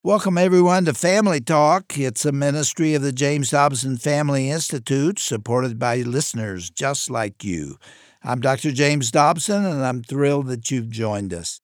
Welcome, everyone, to Family Talk. It's a ministry of the James Dobson Family Institute, supported by listeners just like you. I'm Dr. James Dobson, and I'm thrilled that you've joined us.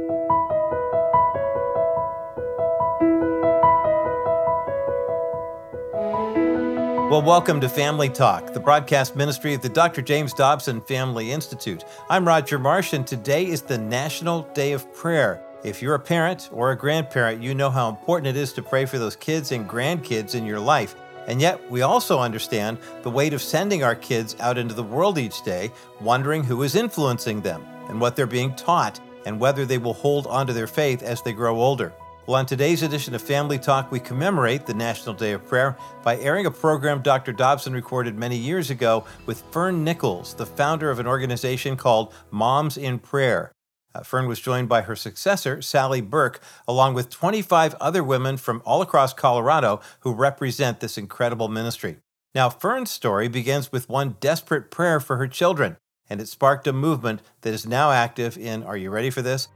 Well, welcome to Family Talk, the broadcast ministry of the Dr. James Dobson Family Institute. I'm Roger Marsh, and today is the National Day of Prayer. If you're a parent or a grandparent, you know how important it is to pray for those kids and grandkids in your life. And yet, we also understand the weight of sending our kids out into the world each day, wondering who is influencing them and what they're being taught and whether they will hold onto their faith as they grow older. Well, on today's edition of Family Talk, we commemorate the National Day of Prayer by airing a program Dr. Dobson recorded many years ago with Fern Nichols, the founder of an organization called Moms in Prayer. Fern was joined by her successor, Sally Burke, along with 25 other women from all across Colorado who represent this incredible ministry. Now, Fern's story begins with one desperate prayer for her children, and it sparked a movement that is now active in, are you ready for this?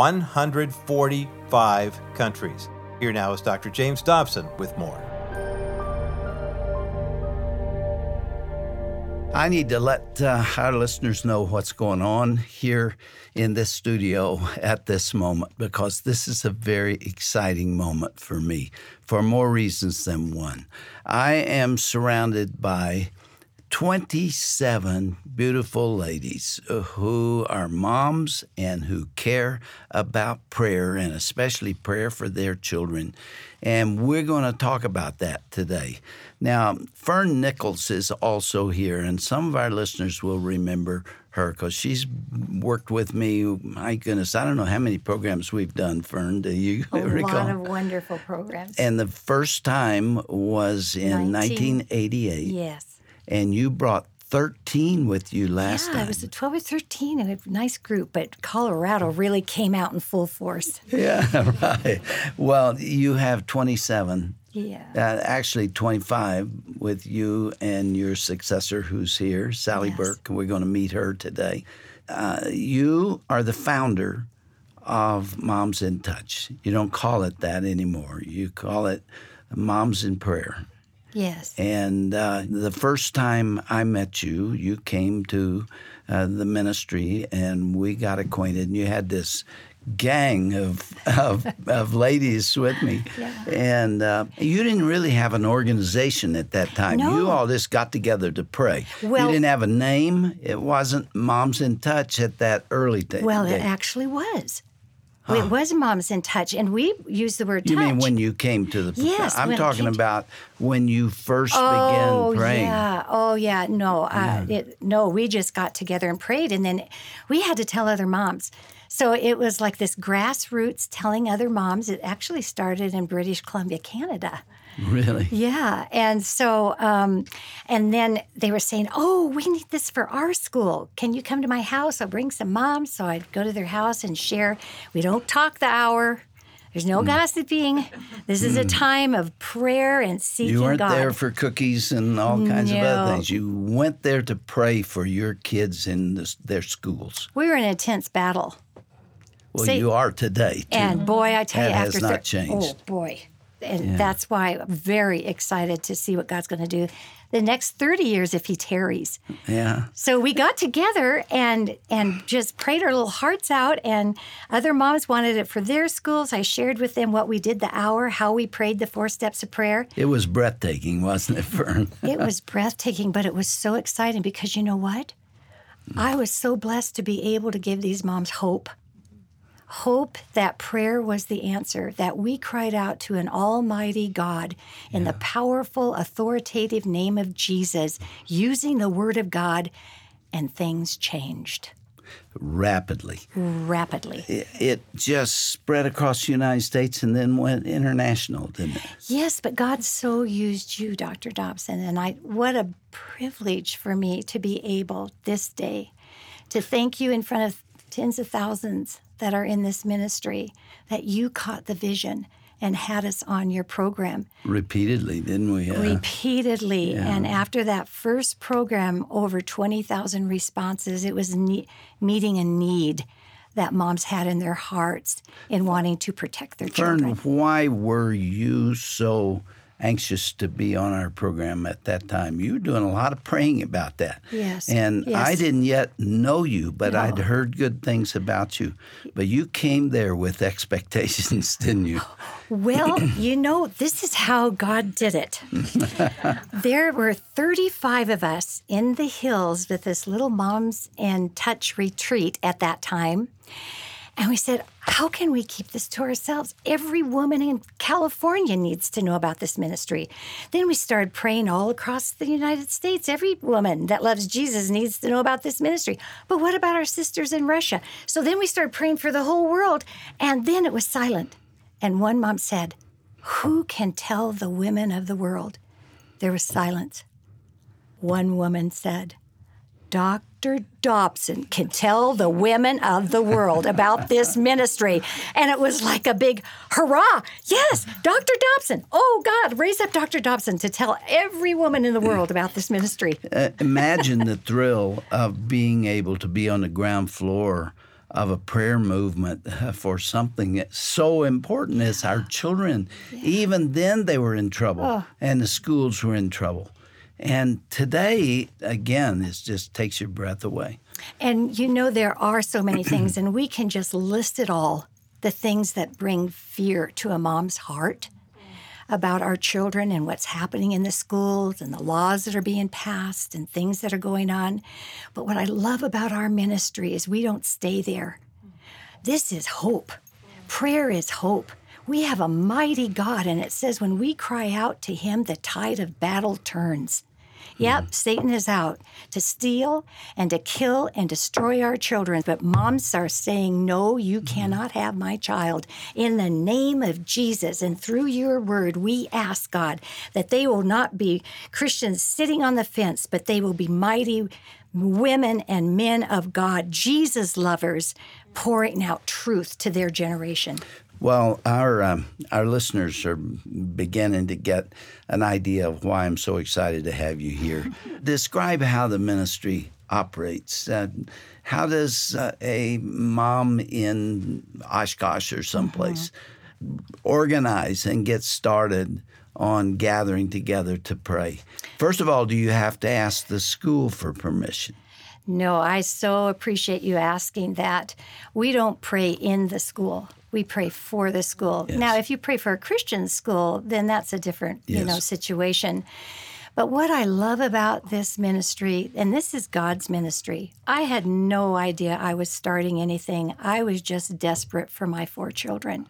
145 countries. Here now is Dr. James Dobson with more. I need to let our listeners know what's going on here in this studio at this moment, because this is a very exciting moment for me, for more reasons than one. I am surrounded by 27 beautiful ladies who are moms and who care about prayer, and especially prayer for their children. And we're going to talk about that today. Now, Fern Nichols is also here, and some of our listeners will remember her because she's worked with me. My goodness, I don't know how many programs we've done, Fern. Do you recall? A lot of wonderful programs. And the first time was in 1988. Yes. And you brought 13 with you last time. Yeah, it was 12 or 13, and a nice group, but Colorado really came out in full force. Yeah, right. Well, you have 27. Yeah. Actually, 25 with you and your successor who's here, Sally Burke. We're going to meet her today. You are the founder of Moms in Touch. You don't call it that anymore. You call it Moms in Prayer. Yes. And the first time I met you, you came to the ministry, and we got acquainted, and you had this gang of ladies with me. Yeah. And you didn't really have an organization at that time. No. You all just got together to pray. Well, you didn't have a name. It wasn't Moms in Touch at that early day. Well, it actually was. It was Moms in Touch, and we used the word touch. You mean when you came to the... Yes. I'm talking about when you first began praying. Yeah. No, we just got together and prayed, and then we had to tell other moms. So it was like this grassroots telling other moms. It actually started in British Columbia, Canada. Really? Yeah. And so, and then they were saying, oh, we need this for our school. Can you come to my house? I'll bring some moms. So I'd go to their house and share. We don't talk the hour. There's no gossiping. This is a time of prayer and seeking God. You weren't there for cookies and all kinds of other things. You went there to pray for your kids in their schools. We were in an intense battle. Well, you are today, too. And boy, I tell you, that after... has not changed. Oh, boy. And that's why I'm very excited to see what God's going to do the next 30 years if he tarries. Yeah. So we got together and just prayed our little hearts out, and other moms wanted it for their schools. I shared with them what we did the hour, how we prayed the 4 steps of prayer. It was breathtaking, wasn't it, Fern? It was breathtaking, but it was so exciting because you know what? I was so blessed to be able to give these moms hope. Hope that prayer was the answer, that we cried out to an almighty God in the powerful, authoritative name of Jesus, using the word of God, and things changed. Rapidly. It just spread across the United States and then went international, didn't it? Yes, but God so used you, Dr. Dobson, and what a privilege for me to be able this day to thank you in front of tens of thousands that are in this ministry, that you caught the vision and had us on your program. Repeatedly, didn't we? Repeatedly. Yeah. And after that first program, over 20,000 responses. It was meeting a need that moms had in their hearts in wanting to protect their children. Fern, why were you so anxious to be on our program at that time? You were doing a lot of praying about that. Yes. And yes. I didn't yet know you, but No. I'd heard good things about you. But you came there with expectations, didn't you? Well, this is how God did it. There were 35 of us in the hills with this little Moms in Touch retreat at that time. And we said, how can we keep this to ourselves? Every woman in California needs to know about this ministry. Then we started praying all across the United States. Every woman that loves Jesus needs to know about this ministry. But what about our sisters in Russia? So then we started praying for the whole world. And then it was silent. And one mom said, who can tell the women of the world? There was silence. One woman said, Dr. Dobson can tell the women of the world about this ministry. And it was like a big hurrah. Yes, Dr. Dobson. Oh, God, raise up Dr. Dobson to tell every woman in the world about this ministry. Imagine the thrill of being able to be on the ground floor of a prayer movement for something so important as our children. Yeah. Even then they were in trouble, and the schools were in trouble. And today, again, it just takes your breath away. And there are so many things, and we can just list it all, the things that bring fear to a mom's heart about our children and what's happening in the schools and the laws that are being passed and things that are going on. But what I love about our ministry is we don't stay there. This is hope. Prayer is hope. We have a mighty God, and it says when we cry out to him, the tide of battle turns. Yep, Satan is out to steal and to kill and destroy our children. But moms are saying, no, you cannot have my child. In the name of Jesus and through your word, we ask, God, that they will not be Christians sitting on the fence, but they will be mighty women and men of God, Jesus lovers, pouring out truth to their generation. Well, our listeners are beginning to get an idea of why I'm so excited to have you here. Describe how the ministry operates. How does a mom in Oshkosh or someplace organize and get started on gathering together to pray? First of all, do you have to ask the school for permission? No, I so appreciate you asking that. We don't pray in the school. We pray for the school. Yes. Now, if you pray for a Christian school, then that's a different, situation. But what I love about this ministry, and this is God's ministry, I had no idea I was starting anything. I was just desperate for my 4 children.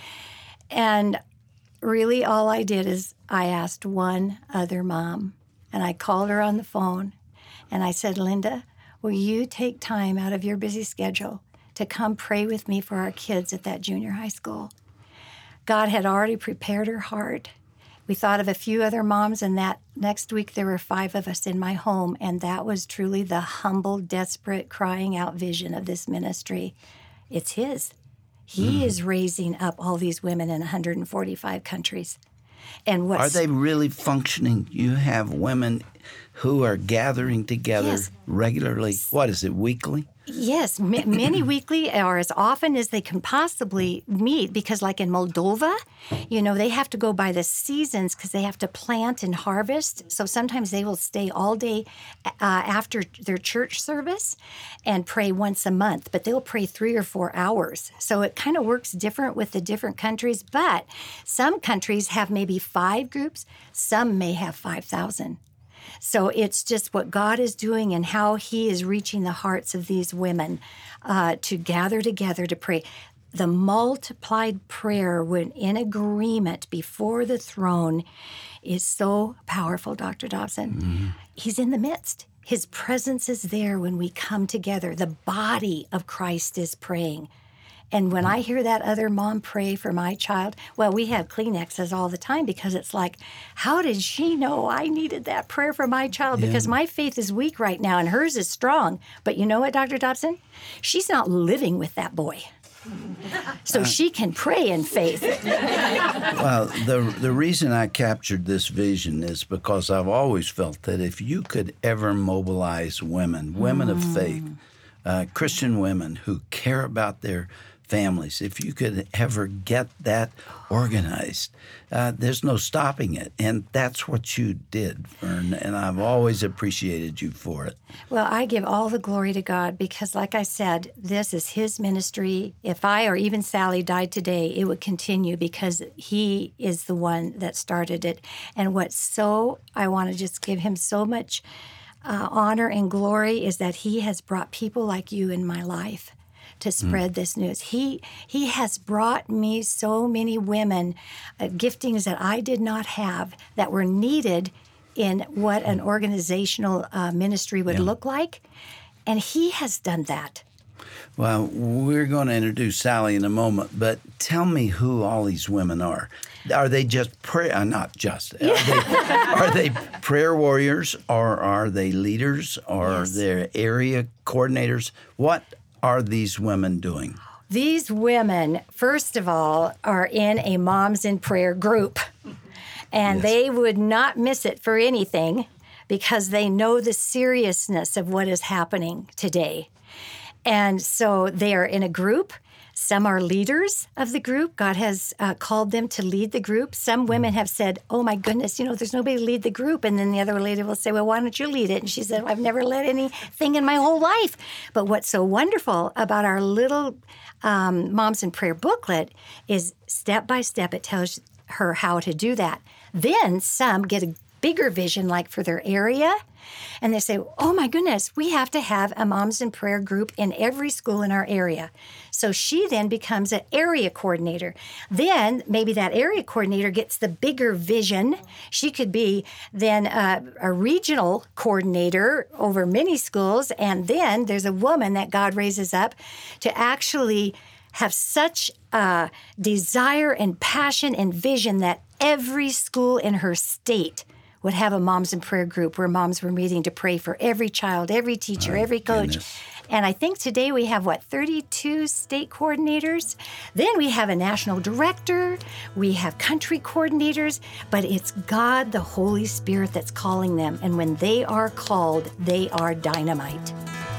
And really all I did is I asked one other mom, and I called her on the phone, and I said, Linda, will you take time out of your busy schedule to come pray with me for our kids at that junior high school? God had already prepared her heart. We thought of a few other moms, and that next week there were 5 of us in my home, and that was truly the humble, desperate, crying out vision of this ministry. It's his. He is raising up all these women in 145 countries. And Are they really functioning? You have women who are gathering together regularly. What is it, weekly? Yes, many weekly or as often as they can possibly meet, because like in Moldova, they have to go by the seasons because they have to plant and harvest. So sometimes they will stay all day after their church service and pray once a month, but they'll pray 3 or 4 hours. So it kind of works different with the different countries, but some countries have maybe 5 groups, some may have 5,000. So it's just what God is doing and how he is reaching the hearts of these women to gather together to pray. The multiplied prayer when in agreement before the throne is so powerful, Dr. Dobson. Mm-hmm. He's in the midst. His presence is there when we come together. The body of Christ is praying. And when I hear that other mom pray for my child, well, we have Kleenexes all the time because it's like, how did she know I needed that prayer for my child? Yeah. Because my faith is weak right now and hers is strong. But you know what, Dr. Dobson? She's not living with that boy. So she can pray in faith. Well, the reason I captured this vision is because I've always felt that if you could ever mobilize women of faith, Christian women who care about their families. If you could ever get that organized, there's no stopping it. And that's what you did, Fern, and I've always appreciated you for it. Well, I give all the glory to God because, like I said, this is His ministry. If I or even Sally died today, it would continue because He is the one that started it. And I want to just give Him so much honor and glory is that He has brought people like you in my life to spread this news. He has brought me so many women, giftings that I did not have that were needed in what an organizational ministry would look like. And He has done that. Well, we're going to introduce Sally in a moment, but tell me who all these women are. Are they just prayer? Not just. Are they prayer warriors, or are they leaders, or are they area coordinators? What are these women doing? These women, first of all, are in a Moms in Prayer group. And they would not miss it for anything because they know the seriousness of what is happening today. And so they are in a group. Some are leaders of the group. God has called them to lead the group. Some women have said, oh, my goodness, there's nobody to lead the group. And then the other lady will say, well, why don't you lead it? And she said, I've never led anything in my whole life. But what's so wonderful about our little Moms in Prayer booklet is step by step, it tells her how to do that. Then some get a bigger vision, like for their area. And they say, oh, my goodness, we have to have a Moms in Prayer group in every school in our area. So she then becomes an area coordinator. Then maybe that area coordinator gets the bigger vision. She could be then a regional coordinator over many schools. And then there's a woman that God raises up to actually have such a desire and passion and vision that every school in her state would have a Moms in Prayer group where moms were meeting to pray for every child, every teacher, every coach. Goodness. And I think today we have, 32 state coordinators? Then we have a national director. We have country coordinators. But it's God, the Holy Spirit, that's calling them. And when they are called, they are dynamite.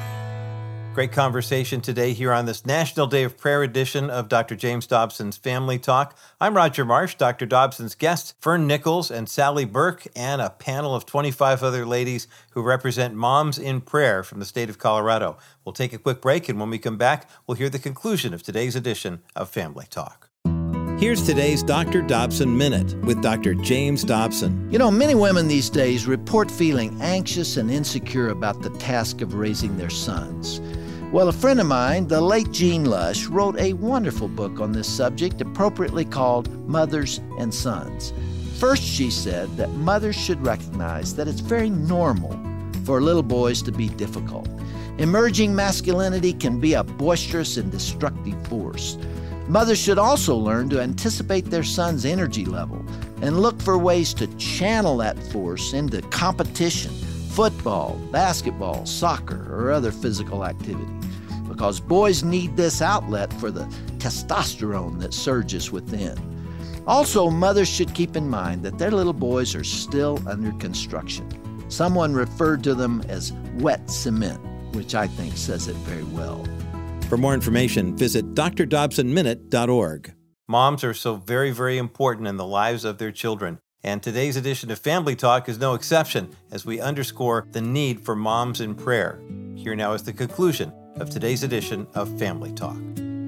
Great conversation today here on this National Day of Prayer edition of Dr. James Dobson's Family Talk. I'm Roger Marsh, Dr. Dobson's guests, Fern Nichols and Sally Burke, and a panel of 25 other ladies who represent Moms in Prayer from the state of Colorado. We'll take a quick break, and when we come back, we'll hear the conclusion of today's edition of Family Talk. Here's today's Dr. Dobson Minute with Dr. James Dobson. Many women these days report feeling anxious and insecure about the task of raising their sons. Well, a friend of mine, the late Jean Lush, wrote a wonderful book on this subject, appropriately called Mothers and Sons. First, she said that mothers should recognize that it's very normal for little boys to be difficult. Emerging masculinity can be a boisterous and destructive force. Mothers should also learn to anticipate their son's energy level and look for ways to channel that force into competition, football, basketball, soccer, or other physical activity, because boys need this outlet for the testosterone that surges within. Also, mothers should keep in mind that their little boys are still under construction. Someone referred to them as wet cement, which I think says it very well. For more information, visit drdobsonminute.org. Moms are so very, very important in the lives of their children. And today's edition of Family Talk is no exception as we underscore the need for moms in prayer. Here now is the conclusion of today's edition of Family Talk.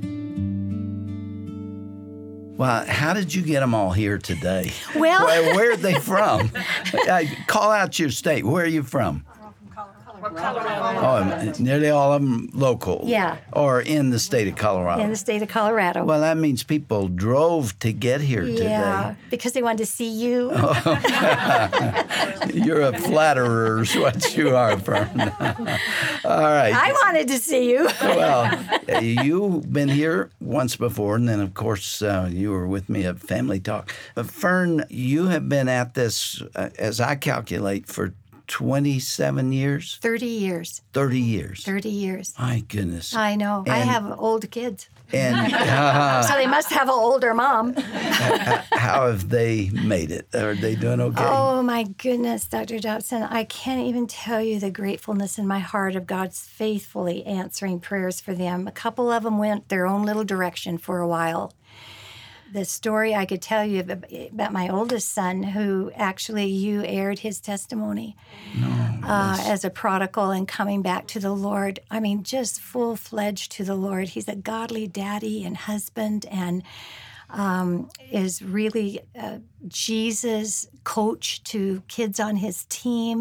Well, how did you get them all here today? Well, where are they from? Call out your state. Where are you from? Oh, nearly all of them local. Yeah. Or in the state of Colorado. In the state of Colorado. Well, that means people drove to get here today. Yeah, because they wanted to see you. You're a flatterer is what you are, Fern. All right. I wanted to see you. Well, you've been here once before, and then, of course, you were with me at Family Talk. Fern, you have been at this, as I calculate, for 27 years? 30 years. 30 years. 30 years. My goodness. I know. I have old kids. And So they must have an older mom. how have they made it? Are they doing okay? Oh, my goodness, Dr. Dobson. I can't even tell you the gratefulness in my heart of God's faithfully answering prayers for them. A couple of them went their own little direction for a while. The story I could tell you about my oldest son, who actually you aired his testimony as a prodigal and coming back to the Lord. I mean, just full-fledged to the Lord. He's a godly daddy and husband and is really Jesus' coach to kids on his team,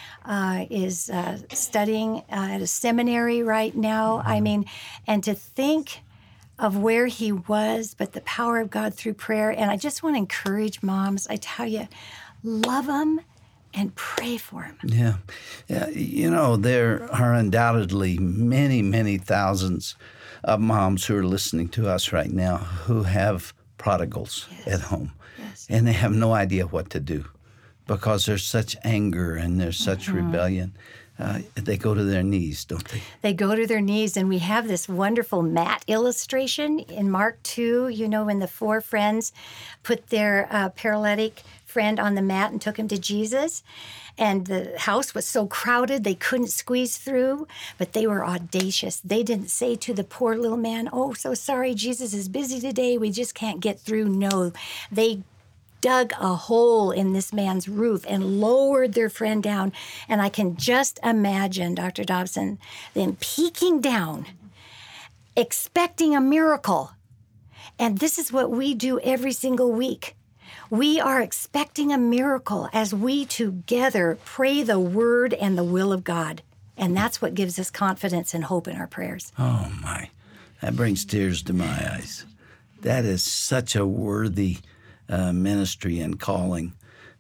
is studying at a seminary right now. I mean, and to think of where he was, but the power of God through prayer. And I just want to encourage moms. I tell you, love them and pray for them. Yeah. You know, there are undoubtedly many, many thousands of moms who are listening to us right now who have prodigals at home. Yes. And they have no idea what to do because there's such anger and there's such rebellion. They go to their knees, don't they? They go to their knees, and we have this wonderful mat illustration in Mark 2, you know, when the 4 friends put their paralytic friend on the mat and took him to Jesus. And the house was so crowded they couldn't squeeze through, but they were audacious. They didn't say to the poor little man, "Oh, so sorry, Jesus is busy today. We just can't get through." No, they dug a hole in this man's roof and lowered their friend down. And I can just imagine, Dr. Dobson, them peeking down, expecting a miracle. And this is what we do every single week. We are expecting a miracle as we together pray the word and the will of God. And that's what gives us confidence and hope in our prayers. Oh, my. That brings tears to my eyes. That is such a worthy ministry and calling.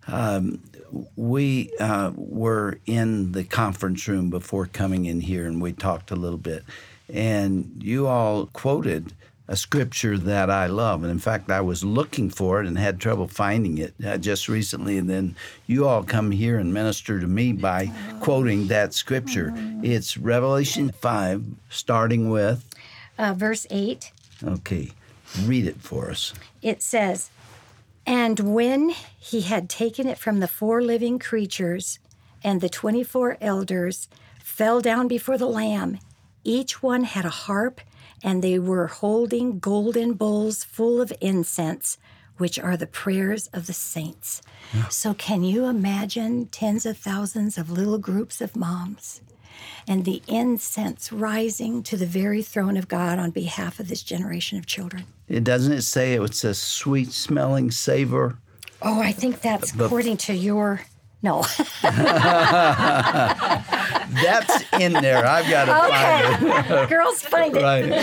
We were in the conference room before coming in here, and we talked a little bit. And you all quoted a scripture that I love. And in fact, I was looking for it and had trouble finding it just recently. And then you all come here and minister to me by quoting that scripture. It's Revelation 5, starting with Verse 8. Okay, read it for us. It says, "And when he had taken it from the 4 living creatures, and the 24 elders fell down before the Lamb, each one had a harp, and they were holding golden bowls full of incense, which are the prayers of the saints." Yeah. So can you imagine tens of thousands of little groups of moms and the incense rising to the very throne of God on behalf of this generation of children? Doesn't it say it's a sweet-smelling savor? Oh, I think that's according to your... No. That's in there. I've got to find it. Girls, find it. Right.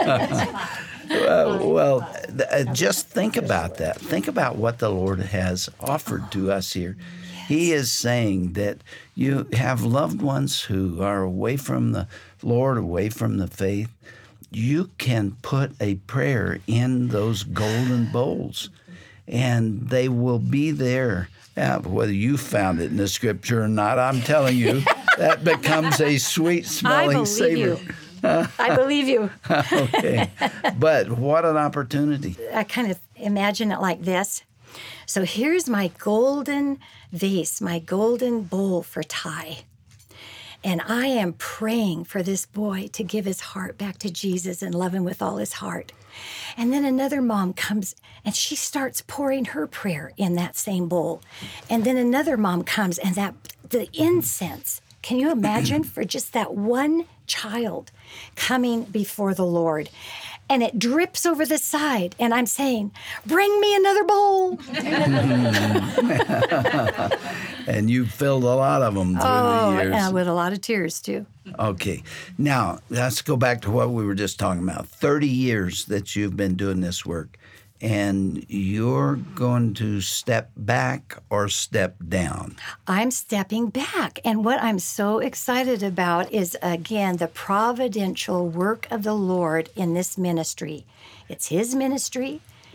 Just think about that. Think about what the Lord has offered to us here. Yes. He is saying that you have loved ones who are away from the Lord, away from the faith. You can put a prayer in those golden bowls, and they will be there. Whether you found it in the scripture or not, I'm telling you, that becomes a sweet-smelling savor. I believe you. Okay. But what an opportunity. I kind of imagine it like this. So here's my golden vase, my golden bowl for Ty. And I am praying for this boy to give his heart back to Jesus and love him with all his heart. And then another mom comes and she starts pouring her prayer in that same bowl. And then another mom comes and the incense, can you imagine for just that one child coming before the Lord? And it drips over the side. And I'm saying, bring me another bowl. And you filled a lot of them through the years. Yeah, with a lot of tears, too. Okay. Now, let's go back to what we were just talking about. 30 years that you've been doing this work. And you're going to step back or step down? I'm stepping back. And what I'm so excited about is, again, the providential work of the Lord in this ministry. It's His ministry.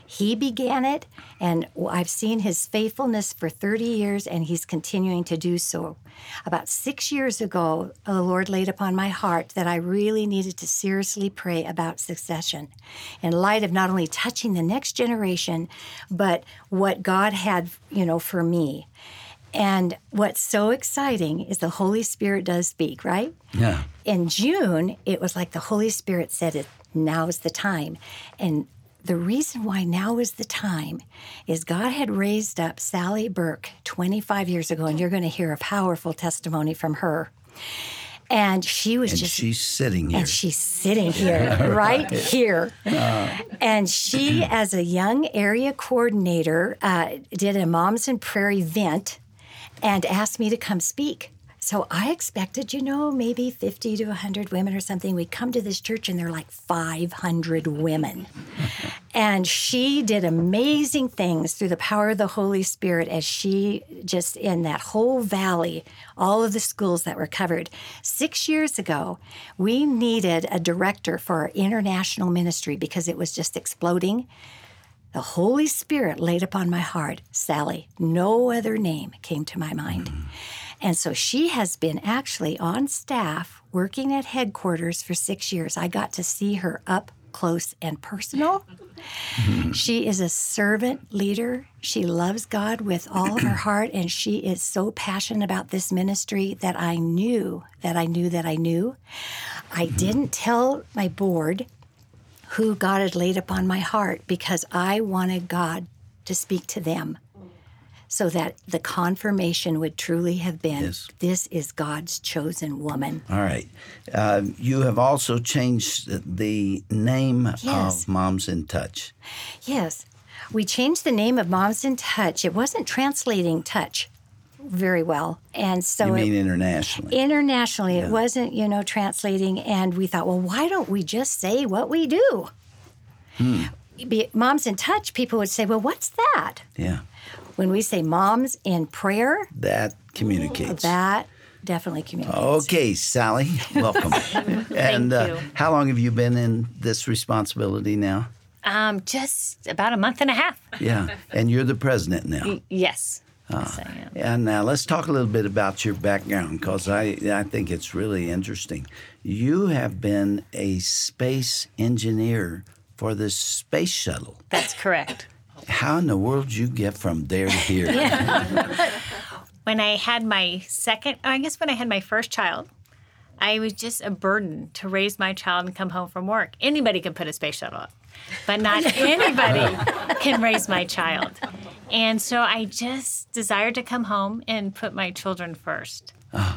He began it, and I've seen his faithfulness for 30 years, and he's continuing to do so. About 6 years ago, the Lord laid upon my heart that I really needed to seriously pray about succession in light of not only touching the next generation, but what God had, for me. And what's so exciting is the Holy Spirit does speak, right? Yeah. In June, it was like the Holy Spirit said, now's the time. And the reason why now is the time is God had raised up Sally Burke 25 years ago, and you're going to hear a powerful testimony from her. And she was she's sitting here. And she's sitting here, right here. And she, as a young area coordinator, did a Moms in Prayer event and asked me to come speak. So I expected, maybe 50 to 100 women or something. We come to this church and there are like 500 women. And she did amazing things through the power of the Holy Spirit as she just in that whole valley, all of the schools that were covered. 6 years ago, we needed a director for our international ministry because it was just exploding. The Holy Spirit laid upon my heart, Sally. No other name came to my mind. And so she has been actually on staff working at headquarters for 6 years. I got to see her up close and personal. She is a servant leader. She loves God with all of her heart, and she is so passionate about this ministry that I knew. I didn't tell my board who God had laid upon my heart because I wanted God to speak to them so that the confirmation would truly have been, Yes. This is God's chosen woman. All right. You have also changed the name Yes. of Moms in Touch. Yes. We changed the name of Moms in Touch. It wasn't translating touch very well. And so You mean internationally? internationally, it wasn't, translating. And we thought, well, why don't we just say what we do? Moms in Touch, people would say, well, what's that? Yeah. When we say Moms in Prayer, That communicates. that definitely communicates. Okay, Sally, welcome. And you. how long have you been in this responsibility now? Just about a month and a half. Yeah. And you're the president now. Yes. Yes, I am. And now let's talk a little bit about your background because I think it's really interesting. You have been a space engineer for the space shuttle. That's correct. How in the world did you get from there to here? When I had my first child, I was just a burden to raise my child and come home from work. Anybody can put a space shuttle up, but not anybody can raise my child. And so I just desired to come home and put my children first.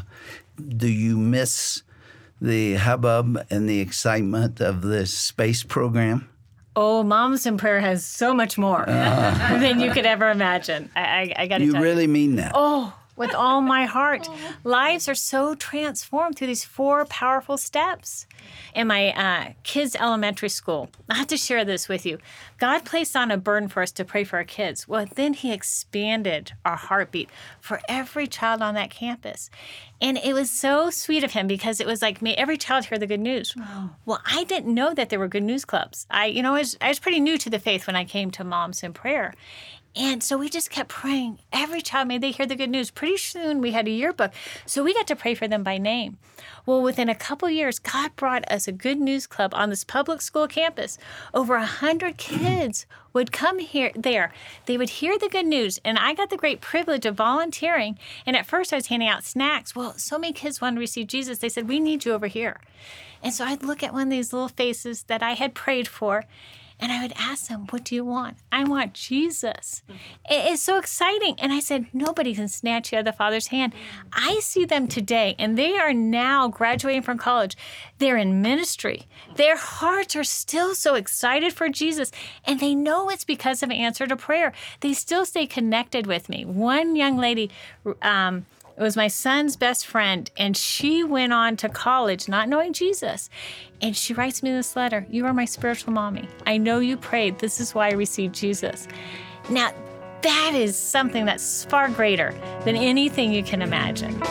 Do you miss the hubbub and the excitement of this space program? Oh, Moms in Prayer has so much more than you could ever imagine. I got to You tell you. really mean that? Oh, with all my heart. Lives are so transformed through these 4 powerful steps. In my kids' elementary school, I have to share this with you. God placed on a burden for us to pray for our kids. Well, then he expanded our heartbeat for every child on that campus. And it was so sweet of him because it was like, may every child hear the good news. Well, I didn't know that there were good news clubs. I was pretty new to the faith when I came to Moms in Prayer. And so we just kept praying. Every child, may they hear the good news. Pretty soon we had a yearbook. So we got to pray for them by name. Well, within a couple years, God brought us a good news club on this public school campus. Over 100 kids would come there. They would hear the good news. And I got the great privilege of volunteering. And at first I was handing out snacks. Well, so many kids wanted to receive Jesus. They said, we need you over here. And so I'd look at one of these little faces that I had prayed for. And I would ask them, what do you want? I want Jesus. It's so exciting. And I said, nobody can snatch you out of the Father's hand. I see them today, and they are now graduating from college. They're in ministry. Their hearts are still so excited for Jesus, and they know it's because of an answer to prayer. They still stay connected with me. One young lady, it was my son's best friend, and she went on to college not knowing Jesus. And she writes me this letter, you are my spiritual mommy. I know you prayed. This is why I received Jesus. Now, that is something that's far greater than anything you can imagine.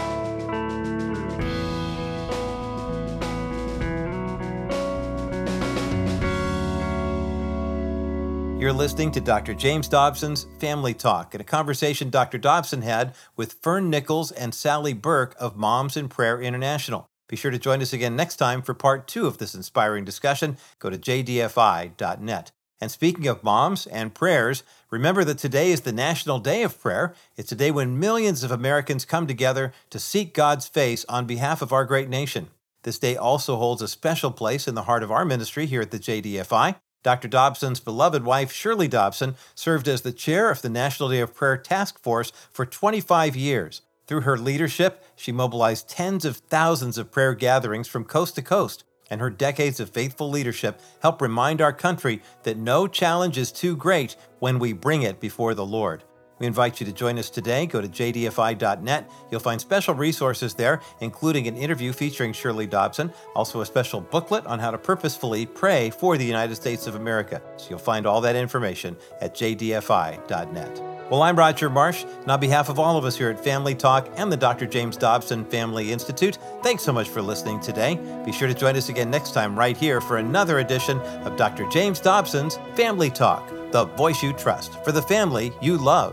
You're listening to Dr. James Dobson's Family Talk, and a conversation Dr. Dobson had with Fern Nichols and Sally Burke of Moms in Prayer International. Be sure to join us again next time for part 2 of this inspiring discussion. Go to jdfi.net. And speaking of moms and prayers, remember that today is the National Day of Prayer. It's a day when millions of Americans come together to seek God's face on behalf of our great nation. This day also holds a special place in the heart of our ministry here at the JDFI. Dr. Dobson's beloved wife, Shirley Dobson, served as the chair of the National Day of Prayer Task Force for 25 years. Through her leadership, she mobilized tens of thousands of prayer gatherings from coast to coast, and her decades of faithful leadership help remind our country that no challenge is too great when we bring it before the Lord. We invite you to join us today. Go to jdfi.net. You'll find special resources there, including an interview featuring Shirley Dobson, also a special booklet on how to purposefully pray for the United States of America. So you'll find all that information at jdfi.net. Well, I'm Roger Marsh, and on behalf of all of us here at Family Talk and the Dr. James Dobson Family Institute, thanks so much for listening today. Be sure to join us again next time right here for another edition of Dr. James Dobson's Family Talk, the voice you trust for the family you love.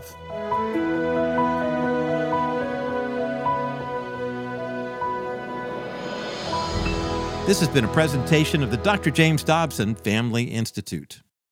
This has been a presentation of the Dr. James Dobson Family Institute.